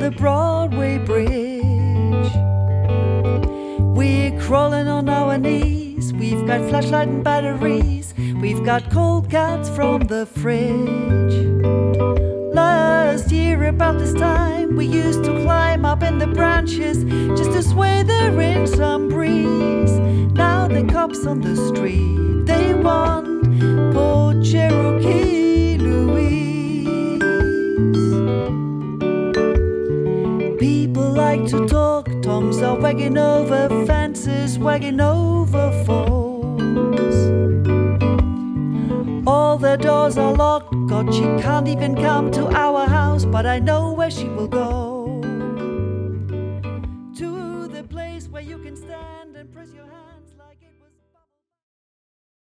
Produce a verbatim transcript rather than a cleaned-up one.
the Broadway Bridge. We're crawling on our knees, we've got flashlight and batteries, we've got cold cuts from the fridge. Last year about this time we used to climb up in the branches just to sway there in some breeze. Now the cops on the street, they want poor Cherokee Louise. People like to talk, tongues are wagging over fences, wagging over phones. All the doors are locked, God, she can't even come to our house, but I know where she will go. To the place where you can stand and press your hands.